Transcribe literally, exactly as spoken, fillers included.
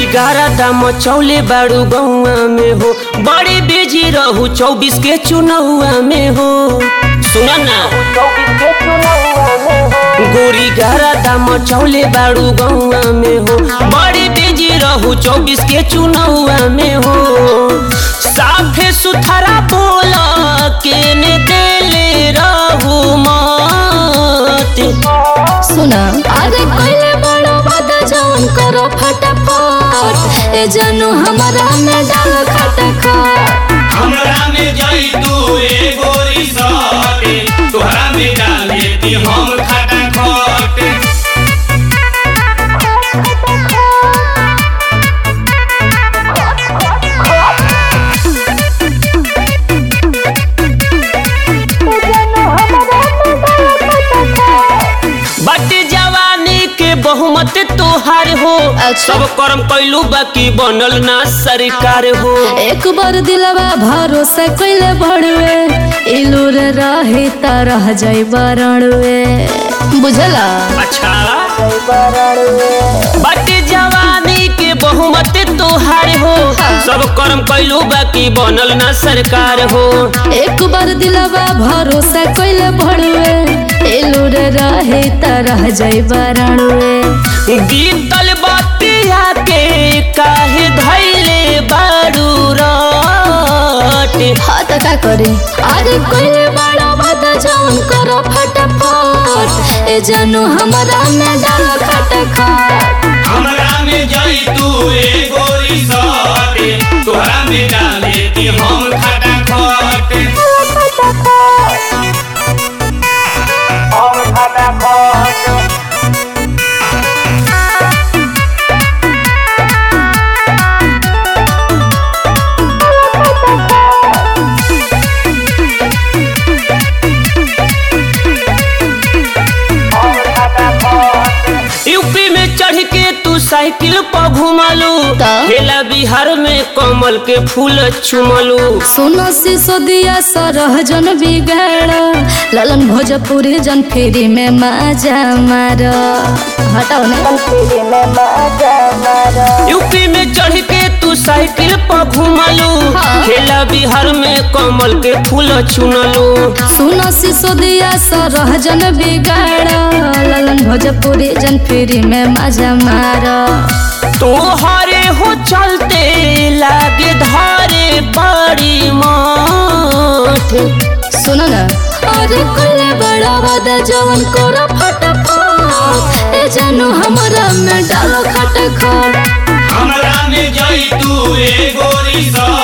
ग्यारह दाम चौले बाड़ू गौआ में हो, बड़ी बिजी रहू चौबीस के चुनौआ में हो। सुना ना गोरी ग्यारह दाम चौले बाड़ू गौआ में हो, बड़ी बिजी रहू चौबीस के चुनौआ में हो। साफे सुथरा बोला के ने देले रहू मत। सुना अरे पहले बड़ो बता जौन करो फटाफट, ए जानू हमारा में डाल खटखट। हमरा में जाई तू ए गोरी साटे, तोहरा में डाल देती हम खटाखट। बाटे जवानी के बहुमत तोहार हो, अच्छा। सब कर्म कैलू बाकी बनल ना सरकार हो। एक बार दिलवा भरोसा कैले बड़वे, इलूर रही त रह जाई बरणवे। बुझला अच्छा बाटे जवानी के बहुमत तोहार हो, सब कर्म कैलू बाकी बनल ना सरकार हो। एक बार दिलवा भरोसा कैले बड़वे, इलूर रही त रह जाई बरणवे। बीतल बतिया के काहे धैले बाड़ू रट। हाँ तो का करे अरे कोई बड़ा बता जौन करो फटाफट, ए जानू हमारा में डाल खटखट। हमरा में जाई तू ए गोरी साटे, तोहरा में डाल देती हम खटाखट। हम खटाखट। यूपी में चढ़ के तू साइकिल पर घुमलू, ता? खेला बिहार में कमल के फूल चुमलू। सुनो सिसोदिया सरह जन बिगाड़, ललन भोजपुरी जन फेरी में मजा मार। हटाओ ने यूपी में चढ़ के तू साइकिल पर घुमलू, हाँ। खेला बिहार में कमल के फूल चुनलू। सुनो सिसोदिया सरह जन बिगाड़, ललन भोजपुरी जन फेरी में मजा मार। तोहरे हो चलते लागे धारे बड़ी माठ। सुनो ना अरे कोई बड़ा वादा जवन करो फटाफट, ए जानू हमारा में डालो खटखट। हमरा में जाई तू ए गोरी साटे,